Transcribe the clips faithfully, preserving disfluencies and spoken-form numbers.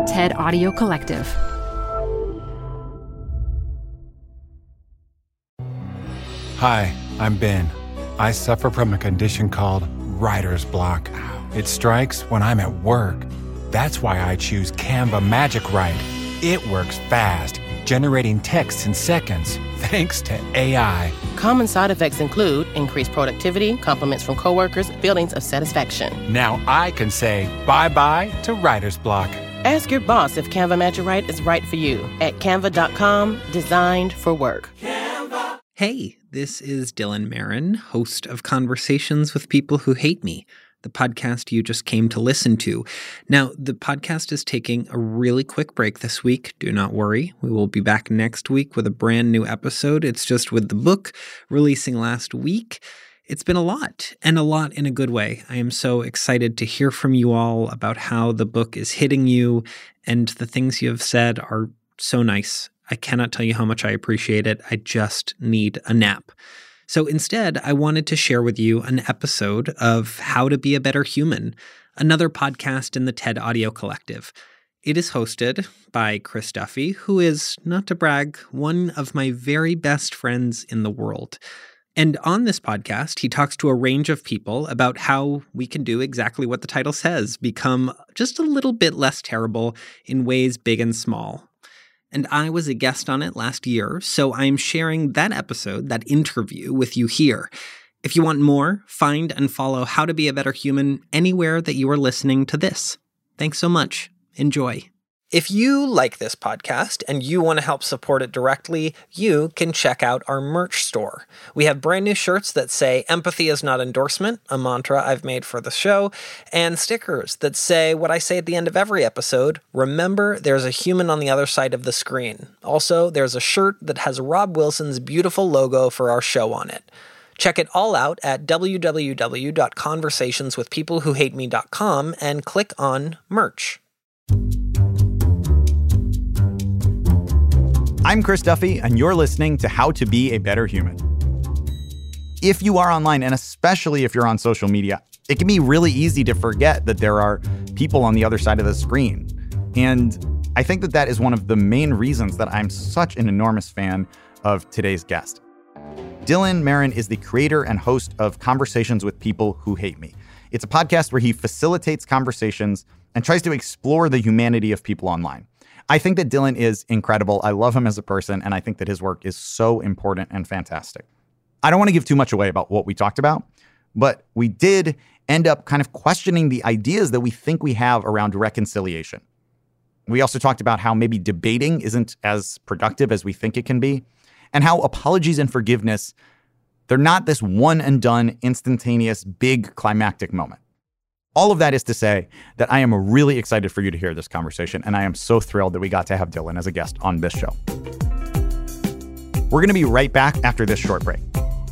TED Audio Collective. Hi, I'm Ben. I suffer from a condition called writer's block. It strikes when I'm at work. That's why I choose Canva Magic Write. It works fast, generating text in seconds, thanks to A I. Common side effects include increased productivity, compliments from coworkers, feelings of satisfaction. Now I can say bye-bye to writer's block. Ask your boss if Canva Magic Write is right for you at canva dot com, designed for work. Canva. Hey, this is Dylan Marron, host of Conversations with People Who Hate Me, the podcast you just came to listen to. Now, the podcast is taking a really quick break this week. Do not worry. We will be back next week with a brand new episode. It's just with the book releasing last week. It's been a lot, and a lot in a good way. I am so excited to hear from you all about how the book is hitting you, and the things you have said are so nice. I cannot tell you how much I appreciate it. I just need a nap. So instead, I wanted to share with you an episode of How to Be a Better Human, another podcast in the TED Audio Collective. It is hosted by Chris Duffy, who is, not to brag, one of my very best friends in the world. And on this podcast, he talks to a range of people about how we can do exactly what the title says, become just a little bit less terrible in ways big and small. And I was a guest on it last year, so I'm sharing that episode, that interview, with you here. If you want more, find and follow How to Be a Better Human anywhere that you are listening to this. Thanks so much. Enjoy. If you like this podcast and you want to help support it directly, you can check out our merch store. We have brand new shirts that say "Empathy is not endorsement," a mantra I've made for the show, and stickers that say what I say at the end of every episode: remember, there's a human on the other side of the screen. Also, there's a shirt that has Rob Wilson's beautiful logo for our show on it. Check it all out at w w w dot conversations with people who hate me dot com and click on merch. I'm Chris Duffy, and you're listening to How to Be a Better Human. If you are online, and especially if you're on social media, it can be really easy to forget that there are people on the other side of the screen. And I think that that is one of the main reasons that I'm such an enormous fan of today's guest. Dylan Marron is the creator and host of Conversations with People Who Hate Me. It's a podcast where he facilitates conversations and tries to explore the humanity of people online. I think that Dylan is incredible. I love him as a person, and I think that his work is so important and fantastic. I don't want to give too much away about what we talked about, but we did end up kind of questioning the ideas that we think we have around reconciliation. We also talked about how maybe debating isn't as productive as we think it can be, and how apologies and forgiveness, they're not this one and done, instantaneous, big climactic moment. All of that is to say that I am really excited for you to hear this conversation, and I am so thrilled that we got to have Dylan as a guest on this show. We're going to be right back after this short break.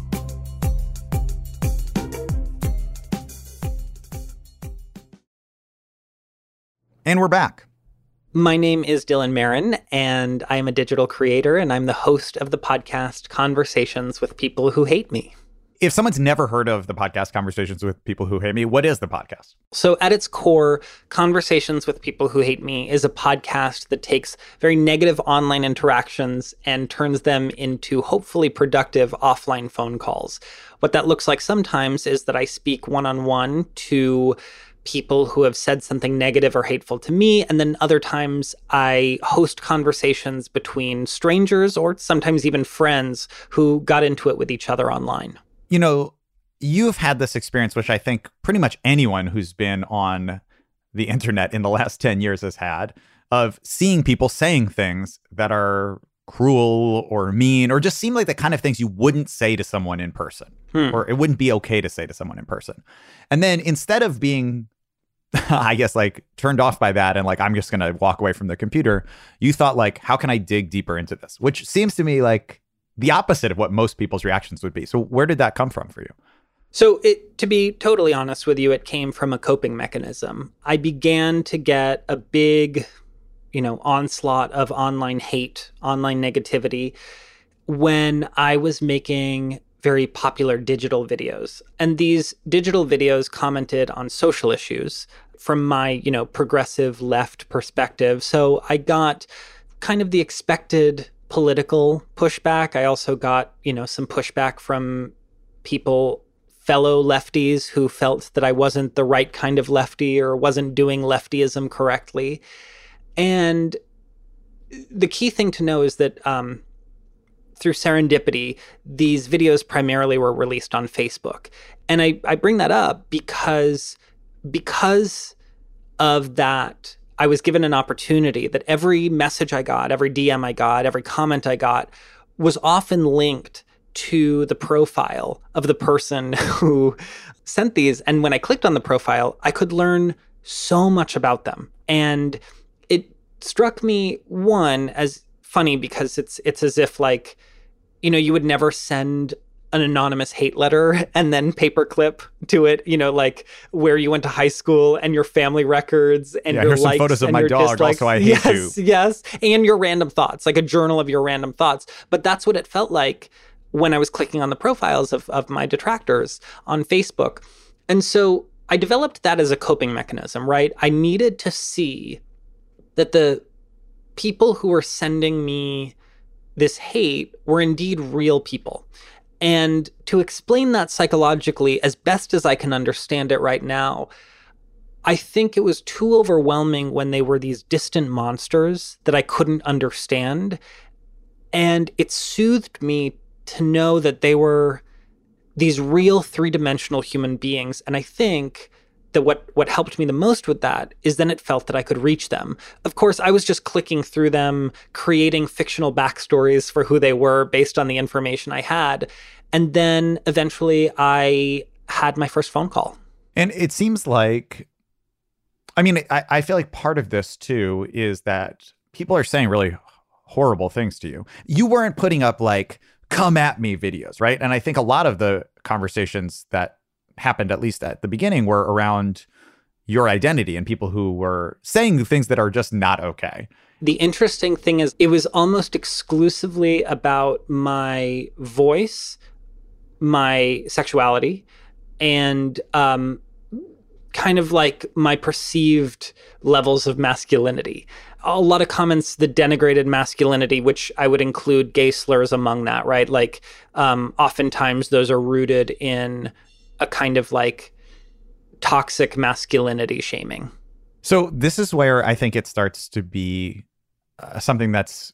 And we're back. My name is Dylan Marron, and I am a digital creator, and I'm the host of the podcast Conversations with People Who Hate Me. If someone's never heard of the podcast Conversations with People Who Hate Me, what is the podcast? So at its core, Conversations with People Who Hate Me is a podcast that takes very negative online interactions and turns them into hopefully productive offline phone calls. What that looks like sometimes is that I speak one-on-one to people who have said something negative or hateful to me, and then other times I host conversations between strangers or sometimes even friends who got into it with each other online. You know, you've had this experience, which I think pretty much anyone who's been on the internet in the last ten years has had, of seeing people saying things that are cruel or mean or just seem like the kind of things you wouldn't say to someone in person, hmm. or it wouldn't be okay to say to someone in person. And then instead of being, I guess, like turned off by that and like, I'm just going to walk away from the computer, you thought like, how can I dig deeper into this? Which seems to me like the opposite of what most people's reactions would be. So where did that come from for you? So it, to be totally honest with you, it came from a coping mechanism. I began to get a big, you know, onslaught of online hate, online negativity when I was making very popular digital videos. And these digital videos commented on social issues. from my, you know, progressive left perspective. So I got kind of the expected political pushback. I also got, you know, some pushback from people, fellow lefties who felt that I wasn't the right kind of lefty or wasn't doing leftyism correctly. And the key thing to know is that um, through serendipity, these videos primarily were released on Facebook. And I, I bring that up because, because of that, I was given an opportunity that every message I got, every D M I got, every comment I got was often linked to the profile of the person who sent these. And when I clicked on the profile, I could learn so much about them. And it struck me, one, as funny because it's it's as if like, you know, you would never send an anonymous hate letter and then paperclip to it, you know, like where you went to high school and your family records and yeah, your here's some likes photos of and my your dog. dislikes. Also, I hate yes, you. Yes, and your random thoughts, like a journal of your random thoughts. But that's what it felt like when I was clicking on the profiles of, of my detractors on Facebook. And so I developed that as a coping mechanism, right? I needed to see that the people who were sending me this hate were indeed real people. And to explain that psychologically as best as I can understand it right now, I think it was too overwhelming when they were these distant monsters that I couldn't understand. And it soothed me to know that they were these real three-dimensional human beings. And I think that what, what helped me the most with that is then it felt that I could reach them. Of course, I was just clicking through them, creating fictional backstories for who they were based on the information I had. And then eventually I had my first phone call. And it seems like, I mean, I, I feel like part of this too is that people are saying really horrible things to you. You weren't putting up like, come at me videos, right? And I think a lot of the conversations that happened, at least at the beginning, were around your identity and people who were saying things that are just not okay. The interesting thing is it was almost exclusively about my voice, my sexuality, and um, kind of like my perceived levels of masculinity. A lot of comments that denigrated masculinity, which I would include gay slurs among that, right? Like um, oftentimes those are rooted in a kind of like toxic masculinity shaming. So this is where I think it starts to be uh, something that's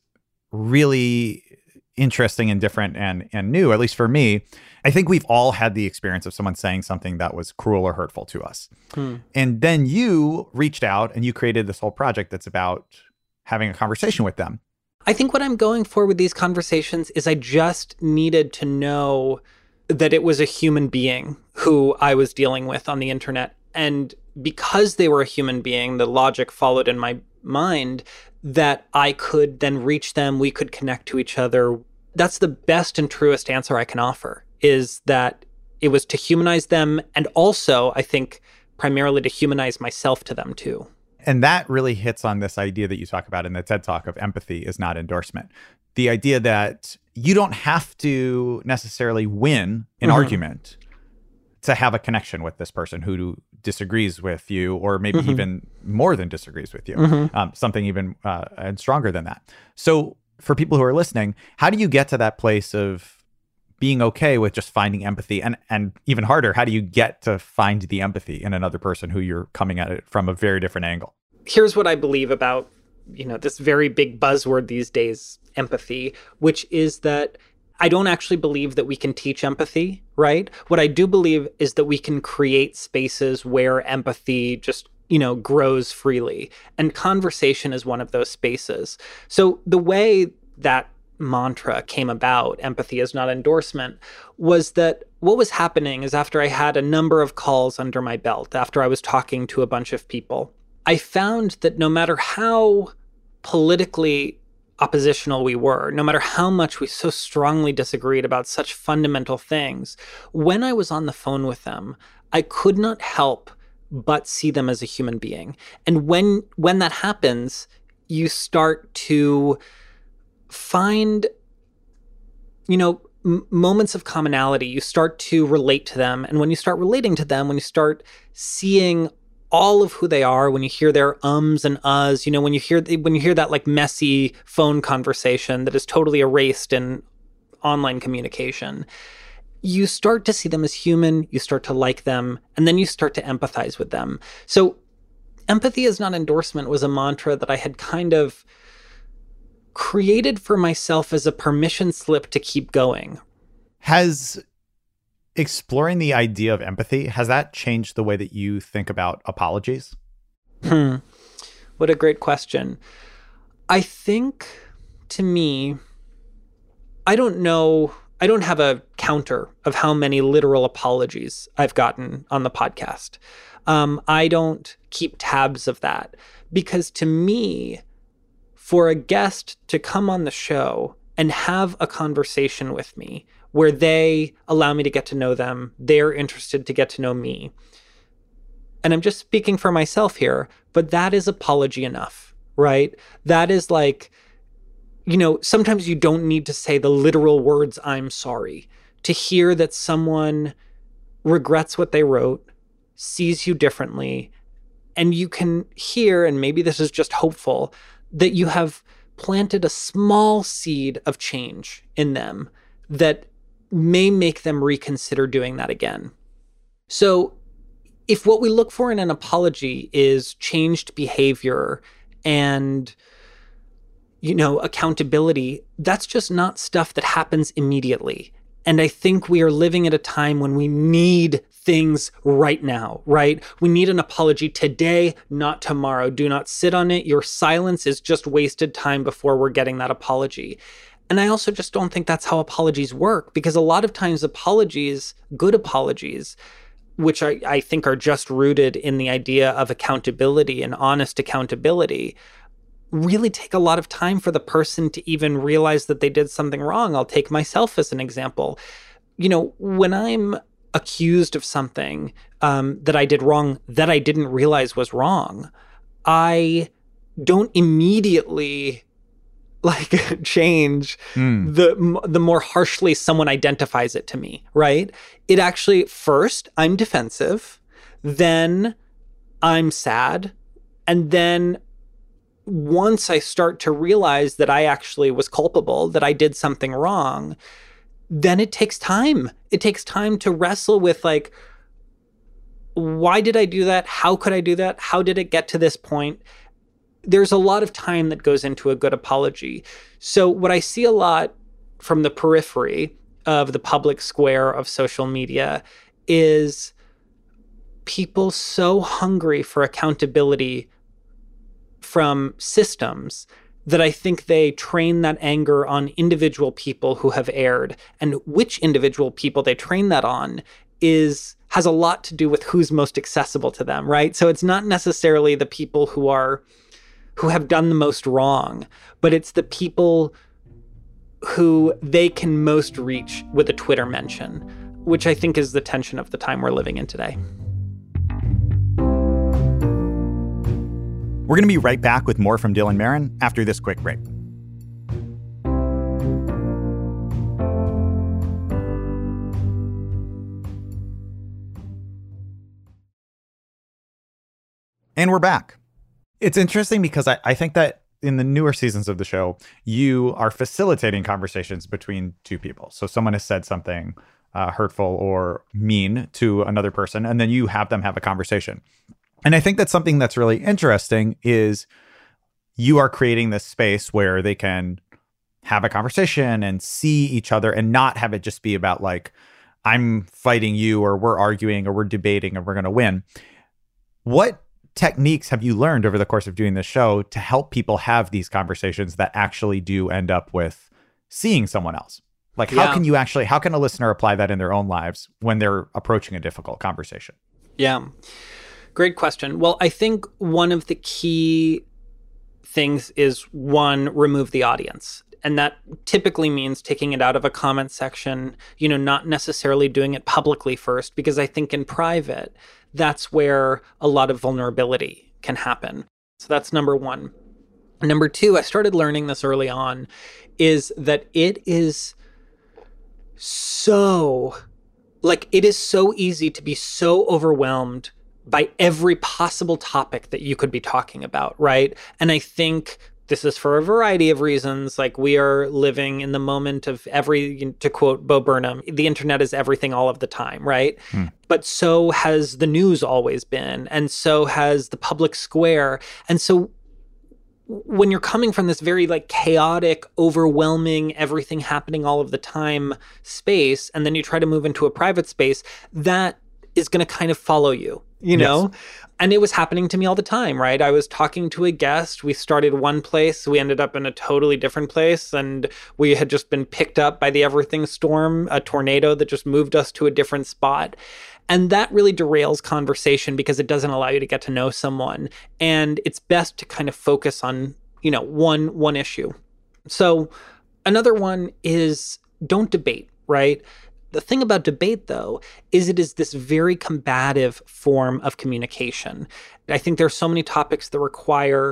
really interesting and different and and new, at least for me. I think we've all had the experience of someone saying something that was cruel or hurtful to us. Hmm. And then you reached out and you created this whole project that's about having a conversation with them. I think what I'm going for with these conversations is I just needed to know that it was a human being who I was dealing with on the internet. And because they were a human being, the logic followed in my mind that I could then reach them, we could connect to each other. That's the best and truest answer I can offer, is that it was to humanize them, and also, I think, primarily to humanize myself to them too. And that really hits on this idea that you talk about in the TED Talk of empathy is not endorsement. The idea that you don't have to necessarily win an mm-hmm. argument to have a connection with this person who disagrees with you, or maybe mm-hmm. even more than disagrees with you, mm-hmm. um, something even uh, and stronger than that. So for people who are listening, how do you get to that place of being okay with just finding empathy? And and even harder, how do you get to find the empathy in another person who you're coming at it from a very different angle? Here's what I believe about, you know, this very big buzzword these days, empathy, which is that I don't actually believe that we can teach empathy, right? What I do believe is that we can create spaces where empathy just, you know, grows freely. And conversation is one of those spaces. So the way that mantra came about, empathy is not endorsement, was that what was happening is after I had a number of calls under my belt, after I was talking to a bunch of people, I found that no matter how politically oppositional we were, no matter how much we so strongly disagreed about such fundamental things, when I was on the phone with them, I could not help but see them as a human being. And when when that happens, you start to find, you know, m- moments of commonality. You start to relate to them. And when you start relating to them, when you start seeing all of who they are, when you hear their ums and uhs, you know, when you hear when you hear that like messy phone conversation that is totally erased in online communication, you start to see them as human, you start to like them, and then you start to empathize with them. So empathy is not endorsement was a mantra that I had kind of created for myself as a permission slip to keep going. Has exploring the idea of empathy, has that changed the way that you think about apologies? Hmm. What a great question. I think, to me, I don't know, I don't have a counter of how many literal apologies I've gotten on the podcast. Um, I don't keep tabs of that because to me, for a guest to come on the show and have a conversation with me where they allow me to get to know them, they're interested to get to know me. And I'm just speaking for myself here, but that is apology enough, right? That is like, you know, sometimes you don't need to say the literal words, I'm sorry, to hear that someone regrets what they wrote, sees you differently, and you can hear, and maybe this is just hopeful, that you have planted a small seed of change in them that may make them reconsider doing that again. So if what we look for in an apology is changed behavior and, you know, accountability, that's just not stuff that happens immediately. And I think we are living at a time when we need things right now, right? We need an apology today, not tomorrow. Do not sit on it. Your silence is just wasted time before we're getting that apology. And I also just don't think that's how apologies work, because a lot of times apologies, good apologies, which I, I think are just rooted in the idea of accountability and honest accountability, really take a lot of time for the person to even realize that they did something wrong. I'll take myself as an example. You know, when I'm accused of something um, that I did wrong, that I didn't realize was wrong, I don't immediately like change mm. the the more harshly someone identifies it to me, right? It actually, first, I'm defensive, then I'm sad, and then once I start to realize that I actually was culpable, that I did something wrong, then it takes time. It takes time to wrestle with, like, why did I do that? How could I do that? How did it get to this point? There's a lot of time that goes into a good apology. So what I see a lot from the periphery of the public square of social media is people so hungry for accountability from systems that I think they train that anger on individual people who have erred. And which individual people they train that on is has a lot to do with who's most accessible to them, right? So it's not necessarily the people who are who have done the most wrong, but it's the people who they can most reach with a Twitter mention, which I think is the tension of the time we're living in today. We're going to be right back with more from Dylan Marron after this quick break. And we're back. It's interesting because I, I think that in the newer seasons of the show, you are facilitating conversations between two people. So someone has said something uh, hurtful or mean to another person, and then you have them have a conversation. And I think that's something that's really interesting is you are creating this space where they can have a conversation and see each other and not have it just be about like, I'm fighting you or we're arguing or we're debating and we're going to win. What techniques have you learned over the course of doing this show to help people have these conversations that actually do end up with seeing someone else? Like, how yeah. can you actually, how can a listener apply that in their own lives when they're approaching a difficult conversation? Yeah. Great question. Well, I think one of the key things is, one, remove the audience. And that typically means taking it out of a comment section, you know, not necessarily doing it publicly first, because I think in private, that's where a lot of vulnerability can happen. So that's number one. Number two, I started learning this early on, is that it is so, like, it is so easy to be so overwhelmed by every possible topic that you could be talking about, right? And I think this is for a variety of reasons. Like, we are living in the moment of every, to quote Bo Burnham, the internet is everything all of the time, right? Hmm. But so has the news always been, and so has the public square. And so when you're coming from this very like chaotic, overwhelming, everything happening all of the time space, and then you try to move into a private space, that is going to kind of follow you, you know? Yes. And it was happening to me all the time, right? I was talking to a guest. We started one place. We ended up in a totally different place. And we had just been picked up by the everything storm, a tornado that just moved us to a different spot. And that really derails conversation because it doesn't allow you to get to know someone. And it's best to kind of focus on, you know, one, one issue. So another one is don't debate, right? The thing about debate, though, is it is this very combative form of communication. I think there are so many topics that require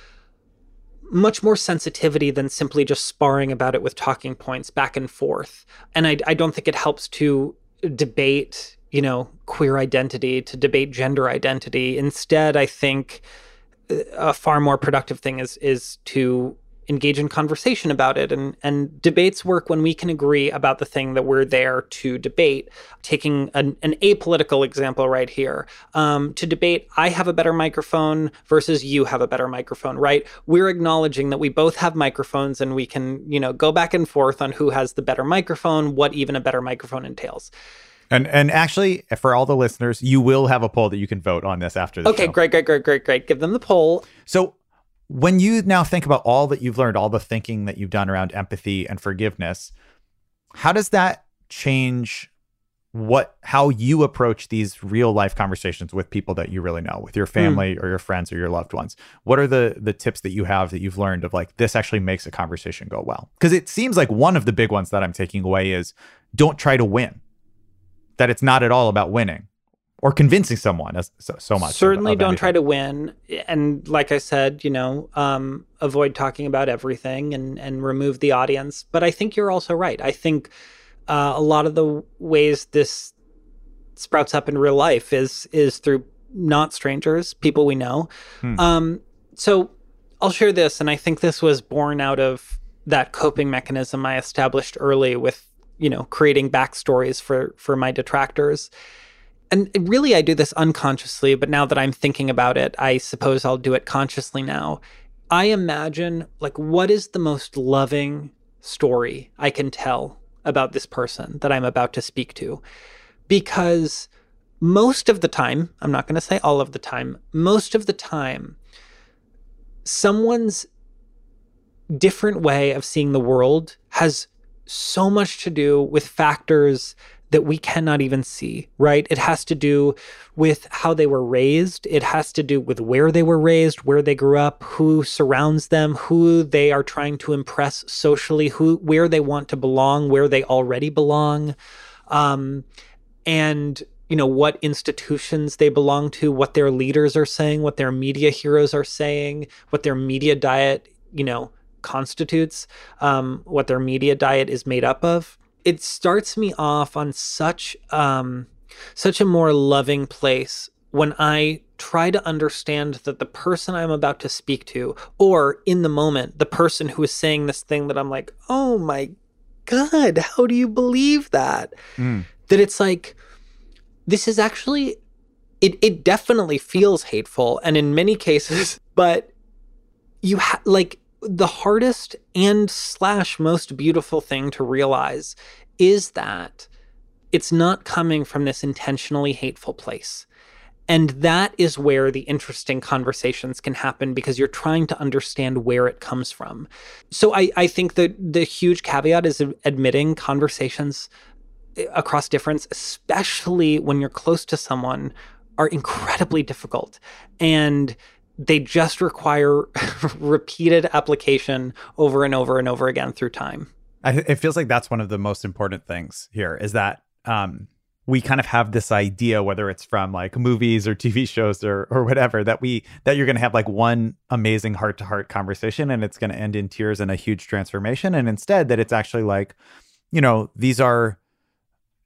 much more sensitivity than simply just sparring about it with talking points back and forth. And I, I don't think it helps to debate, you know, queer identity, to debate gender identity. Instead, I think a far more productive thing is is to engage in conversation about it. And, and debates work when we can agree about the thing that we're there to debate. Taking an, an apolitical example right here, um, to debate, I have a better microphone versus you have a better microphone, right? We're acknowledging that we both have microphones and we can, you know, go back and forth on who has the better microphone, what even a better microphone entails. And and actually, for all the listeners, you will have a poll that you can vote on this after the okay, show. Okay, great, great, great, great, great. Give them the poll. So when you now think about all that you've learned, all the thinking that you've done around empathy and forgiveness, how does that change what how you approach these real life conversations with people that you really know, with your family mm. or your friends or your loved ones? What are the the tips that you have that you've learned of like, this actually makes a conversation go well? Because it seems like one of the big ones that I'm taking away is don't try to win, that it's not at all about winning or convincing someone as so, so much. Certainly of, of don't anything. try to win. And like I said, you know, um, avoid talking about everything and, and remove the audience. But I think you're also right. I think uh, a lot of the ways this sprouts up in real life is is through not strangers, people we know. Hmm. Um, so I'll share this. And I think this was born out of that coping mechanism I established early with, you know, creating backstories for for my detractors. And really, I do this unconsciously, but now that I'm thinking about it, I suppose I'll do it consciously now. I imagine, like, what is the most loving story I can tell about this person that I'm about to speak to? Because most of the time, I'm not going to say all of the time, most of the time, someone's different way of seeing the world has so much to do with factors that we cannot even see, right? It has to do with how they were raised. It has to do with where they were raised, where they grew up, who surrounds them, who they are trying to impress socially, who, where they want to belong, where they already belong, um, and, you know, what institutions they belong to, what their leaders are saying, what their media heroes are saying, what their media diet, you know, constitutes, um, what their media diet is made up of. It starts me off on such um, such a more loving place when I try to understand that the person I'm about to speak to, or in the moment, the person who is saying this thing that I'm like, oh my God, how do you believe that? Mm. That it's like, this is actually, it, it definitely feels hateful. And in many cases, but you ha- like, the hardest and slash most beautiful thing to realize is that it's not coming from this intentionally hateful place. And that is where the interesting conversations can happen, because you're trying to understand where it comes from. So I, I think that the huge caveat is admitting conversations across difference, especially when you're close to someone, are incredibly difficult. And they just require repeated application over and over and over again through time. I, it feels like that's one of the most important things here, is that um, we kind of have this idea, whether it's from like movies or T V shows or or whatever, that we that you're going to have like one amazing heart-to-heart conversation and it's going to end in tears and a huge transformation. And instead that it's actually like, you know, these are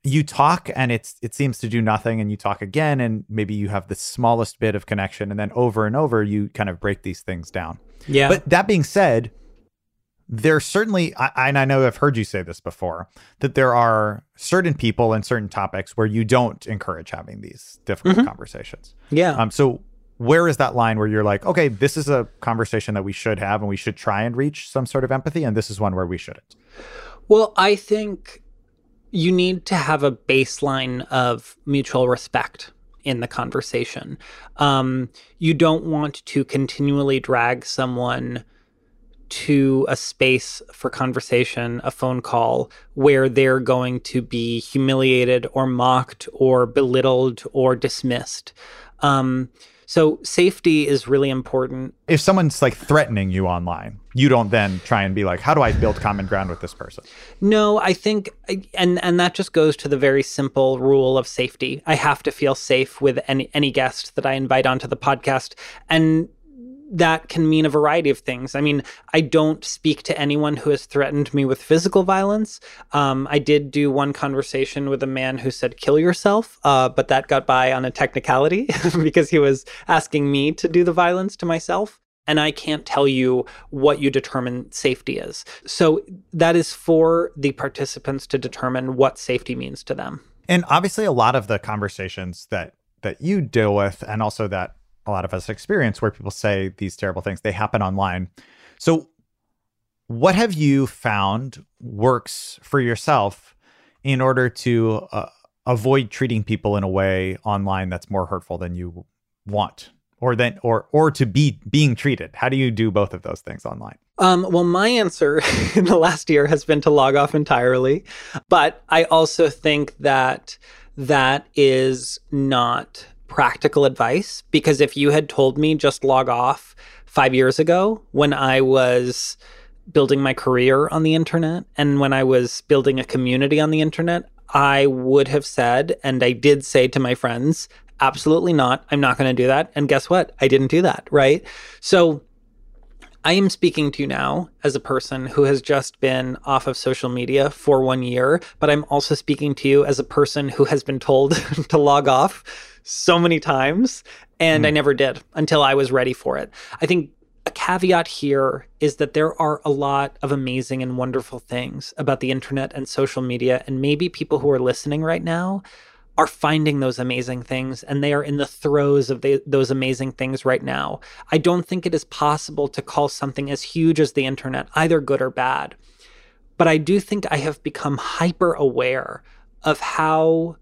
you talk and it's it seems to do nothing, and you talk again and maybe you have the smallest bit of connection, and then over and over you kind of break these things down. Yeah. But that being said, there's certainly, I, and I know I've heard you say this before, that there are certain people and certain topics where you don't encourage having these difficult mm-hmm. conversations. Yeah. Um. So where is that line where you're like, okay, this is a conversation that we should have and we should try and reach some sort of empathy, and this is one where we shouldn't? Well, I think you need to have a baseline of mutual respect in the conversation. Um, you don't want to continually drag someone to a space for conversation, a phone call, where they're going to be humiliated or mocked or belittled or dismissed. Um, so safety is really important. If someone's like threatening you online, you don't then try and be like, how do I build common ground with this person? No, I think, and and that just goes to the very simple rule of safety. I have to feel safe with any, any guest that I invite onto the podcast. And that can mean a variety of things. I mean, I don't speak to anyone who has threatened me with physical violence. Um, I did do one conversation with a man who said, kill yourself, uh, but that got by on a technicality because he was asking me to do the violence to myself. And I can't tell you what you determine safety is. So that is for the participants to determine what safety means to them. And obviously, a lot of the conversations that that you deal with, and also that a lot of us experience, where people say these terrible things, they happen online. So what have you found works for yourself in order to uh, avoid treating people in a way online that's more hurtful than you want, or then or or to be being treated? How do you do both of those things online? Um, well, my answer in the last year has been to log off entirely. But I also think that that is not practical advice, because if you had told me just log off five years ago when I was building my career on the internet and when I was building a community on the internet, I would have said, and I did say to my friends, absolutely not. I'm not going to do that. And guess what? I didn't do that, right? So I am speaking to you now as a person who has just been off of social media for one year, but I'm also speaking to you as a person who has been told to log off so many times, and mm. I never did until I was ready for it. I think a caveat here is that there are a lot of amazing and wonderful things about the internet and social media, and maybe people who are listening right now are finding those amazing things, and they are in the throes of the, those amazing things right now. I don't think it is possible to call something as huge as the internet either good or bad, but I do think I have become hyper aware of how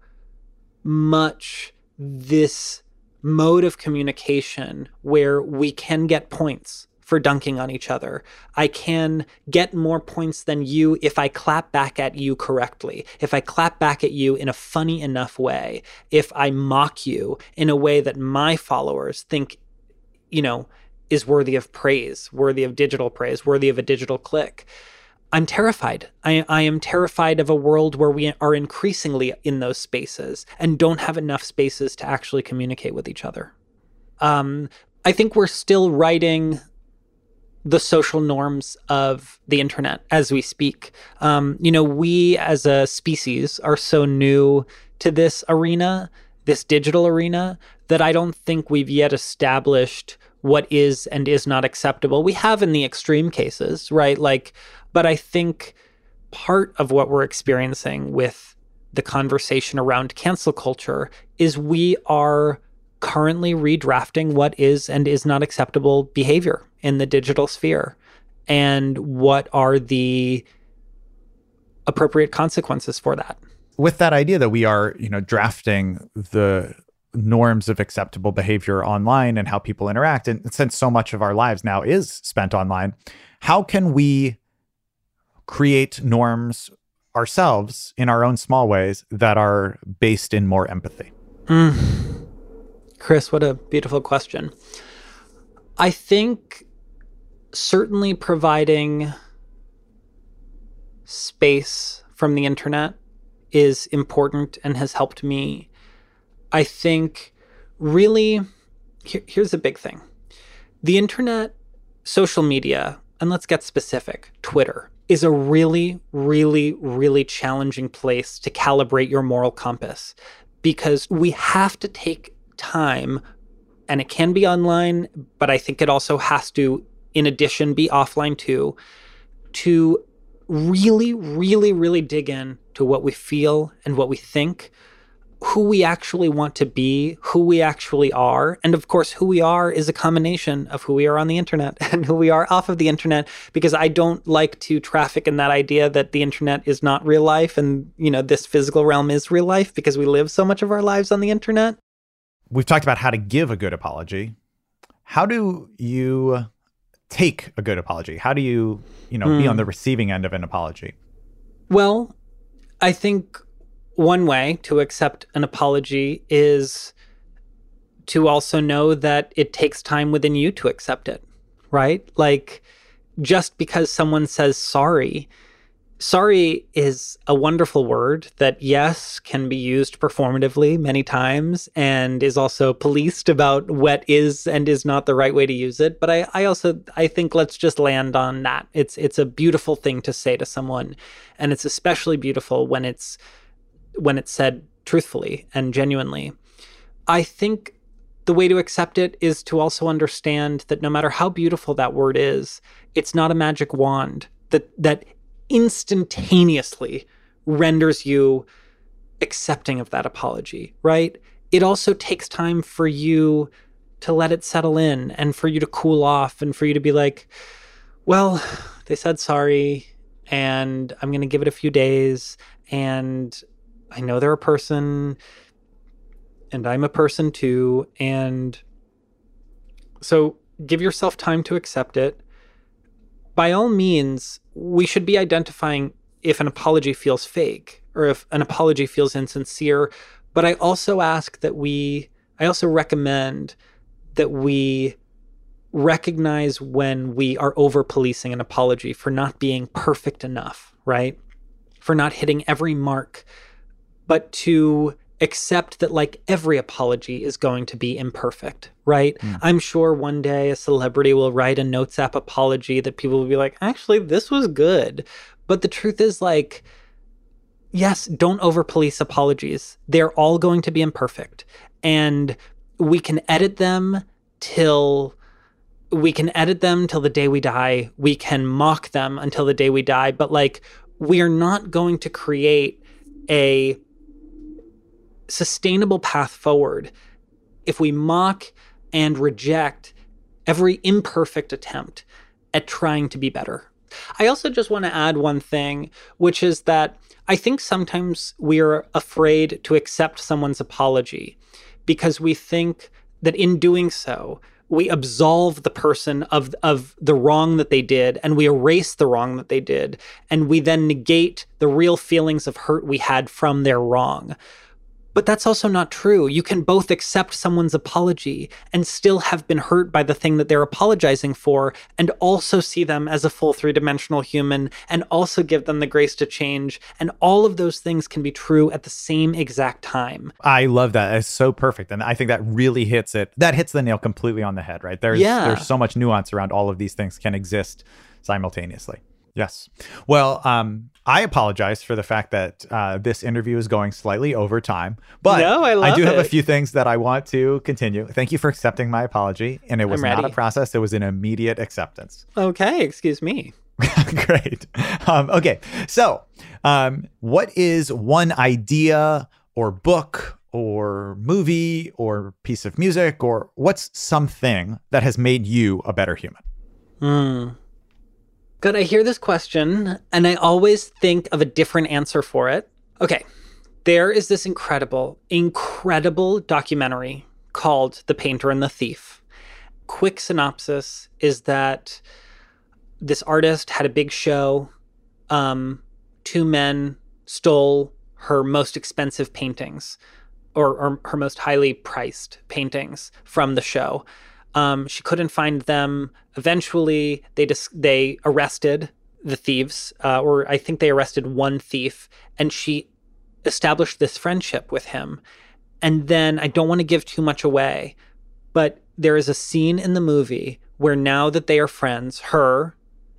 much this mode of communication where we can get points for dunking on each other. I can get more points than you if I clap back at you correctly, if I clap back at you in a funny enough way, if I mock you in a way that my followers think, you know, is worthy of praise, worthy of digital praise, worthy of a digital click. I'm terrified. I, I am terrified of a world where we are increasingly in those spaces and don't have enough spaces to actually communicate with each other. Um, I think we're still writing the social norms of the internet as we speak. Um, you know, we as a species are so new to this arena, this digital arena, that I don't think we've yet established what is and is not acceptable. We have in the extreme cases, right? Like, but I think part of what we're experiencing with the conversation around cancel culture is we are currently redrafting what is and is not acceptable behavior in the digital sphere, and what are the appropriate consequences for that. With that idea that we are, you know, drafting the norms of acceptable behavior online and how people interact, and since so much of our lives now is spent online, how can we create norms ourselves in our own small ways that are based in more empathy? Mm. Chris, what a beautiful question. I think certainly providing space from the internet is important and has helped me. I think really, here, here's a big thing. The internet, social media, and let's get specific, Twitter, is a really, really, really challenging place to calibrate your moral compass, because we have to take time, and it can be online, but I think it also has to, in addition, be offline too, to really, really, really dig in to what we feel and what we think, who we actually want to be, who we actually are. And of course, who we are is a combination of who we are on the internet and who we are off of the internet, because I don't like to traffic in that idea that the internet is not real life and, you know, this physical realm is real life, because we live so much of our lives on the internet. We've talked about how to give a good apology. How do you take a good apology? How do you, you know, mm. be on the receiving end of an apology? Well, I think one way to accept an apology is to also know that it takes time within you to accept it, right? Like, just because someone says sorry, sorry is a wonderful word that, yes, can be used performatively many times and is also policed about what is and is not the right way to use it. But I, I also, I think let's just land on that. It's, it's a beautiful thing to say to someone. And it's especially beautiful when it's, when it's said truthfully and genuinely. I think the way to accept it is to also understand that no matter how beautiful that word is, it's not a magic wand that, that instantaneously renders you accepting of that apology, right? It also takes time for you to let it settle in and for you to cool off and for you to be like, well, they said sorry and I'm going to give it a few days, and I know they're a person and I'm a person too. And so give yourself time to accept it. By all means, we should be identifying if an apology feels fake or if an apology feels insincere. But I also ask that we, I also recommend that we recognize when we are over-policing an apology for not being perfect enough, right? For not hitting every mark, but to accept that, like, every apology is going to be imperfect, right? Mm. I'm sure one day a celebrity will write a Notes app apology that people will be like, actually, this was good. But the truth is, like, yes, don't over-police apologies. They're all going to be imperfect. And we can edit them till... We can edit them till the day we die. We can mock them until the day we die. But, like, we are not going to create a sustainable path forward if we mock and reject every imperfect attempt at trying to be better. I also just want to add one thing, which is that I think sometimes we are afraid to accept someone's apology because we think that in doing so, we absolve the person of, of the wrong that they did, and we erase the wrong that they did, and we then negate the real feelings of hurt we had from their wrong. But that's also not true. You can both accept someone's apology and still have been hurt by the thing that they're apologizing for, and also see them as a full three-dimensional human, and also give them the grace to change. And all of those things can be true at the same exact time. I love that. It's so perfect. And I think that really hits it. That hits the nail completely on the head, right? There's, yeah. there's so much nuance around all of these things can exist simultaneously. Yes. Well, um, I apologize for the fact that uh, this interview is going slightly over time, but no, I, love I do it. have a few things that I want to continue. Thank you for accepting my apology. And it was not a process. It was an immediate acceptance. Okay. Excuse me. Great. Um, okay. So um, what is one idea or book or movie or piece of music, or what's something that has made you a better human? Hmm. Good. I hear this question, and I always think of a different answer for it. Okay. There is this incredible, incredible documentary called The Painter and the Thief. Quick synopsis is that this artist had a big show. Um, two men stole her most expensive paintings, or, or her most highly priced paintings from the show. Um, she couldn't find them. Eventually, they dis- they arrested the thieves, uh, or I think they arrested one thief, and she established this friendship with him. And then, I don't want to give too much away, but there is a scene in the movie where now that they are friends, her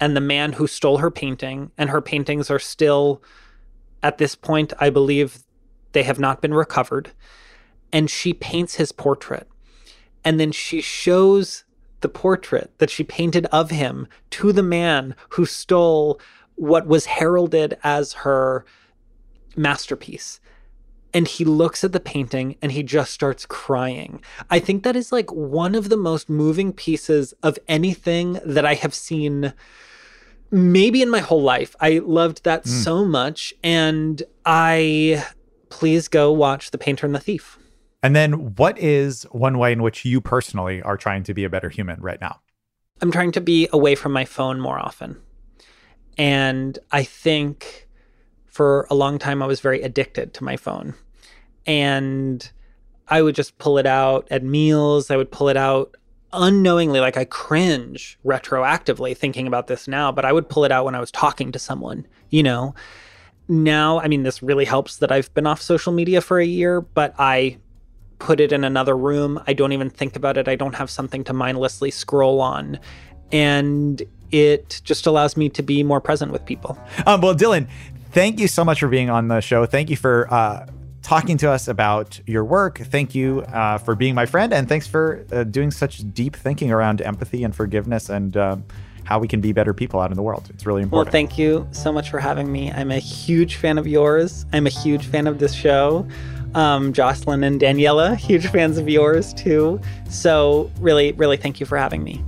and the man who stole her painting, and her paintings are still, at this point, I believe they have not been recovered. And she paints his portrait. And then she shows the portrait that she painted of him to the man who stole what was heralded as her masterpiece. And he looks at the painting and he just starts crying. I think that is like one of the most moving pieces of anything that I have seen maybe in my whole life. I loved that mm. so much. And I, please go watch The Painter and the Thief. And then what is one way in which you personally are trying to be a better human right now? I'm trying to be away from my phone more often. And I think for a long time, I was very addicted to my phone. And I would just pull it out at meals. I would pull it out unknowingly, like I cringe retroactively thinking about this now, but I would pull it out when I was talking to someone, you know. Now, I mean, this really helps that I've been off social media for a year, but I put it in another room. I don't even think about it. I don't have something to mindlessly scroll on. And it just allows me to be more present with people. Um, well, Dylan, thank you so much for being on the show. Thank you for uh, talking to us about your work. Thank you uh, for being my friend. And thanks for uh, doing such deep thinking around empathy and forgiveness and uh, how we can be better people out in the world. It's really important. Well, thank you so much for having me. I'm a huge fan of yours. I'm a huge fan of this show. Um, Jocelyn and Daniela, huge fans of yours too. So really, really thank you for having me.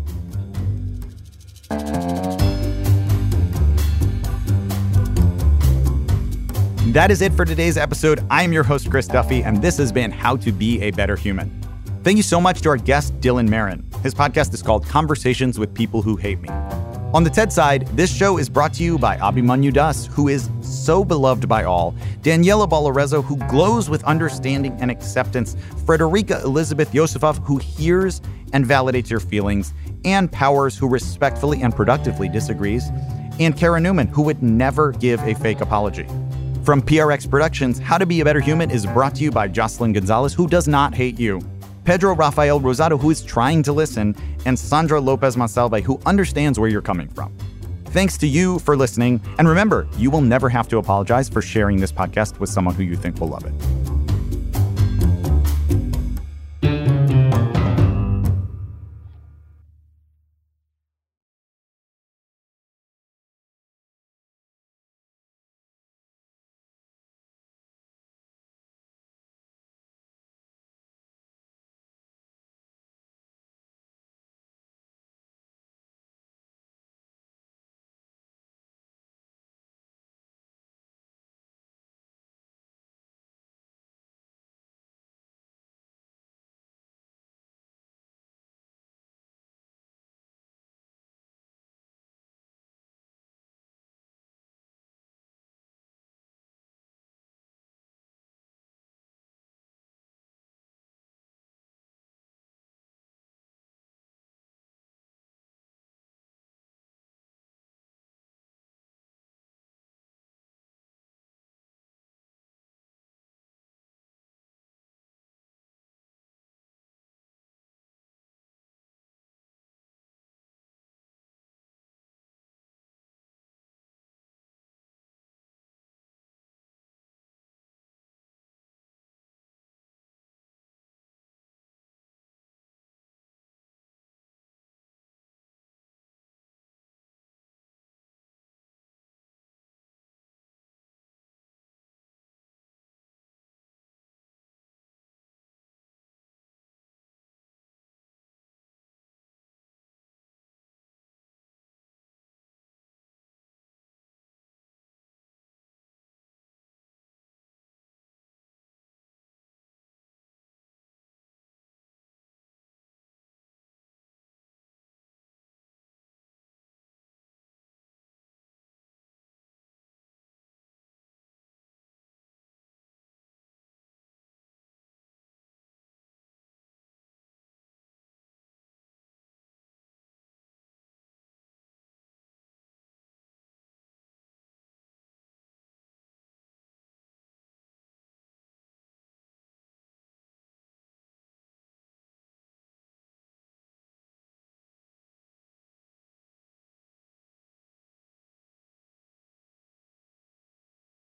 That is it for today's episode. I'm your host, Chris Duffy, and this has been How to Be a Better Human. Thank you so much to our guest, Dylan Marron. His podcast is called Conversations with People Who Hate Me. On the TED side, this show is brought to you by Abhimanyu Das, who is so beloved by all, Daniela Balarezo, who glows with understanding and acceptance, Frederica Elizabeth Yosifov, who hears and validates your feelings, Ann Powers, who respectfully and productively disagrees, and Kara Newman, who would never give a fake apology. From P R X Productions, How to Be a Better Human is brought to you by Jocelyn Gonzalez, who does not hate you, Pedro Rafael Rosado, who is trying to listen, and Sandra Lopez Monsalve, who understands where you're coming from. Thanks to you for listening. And remember, you will never have to apologize for sharing this podcast with someone who you think will love it.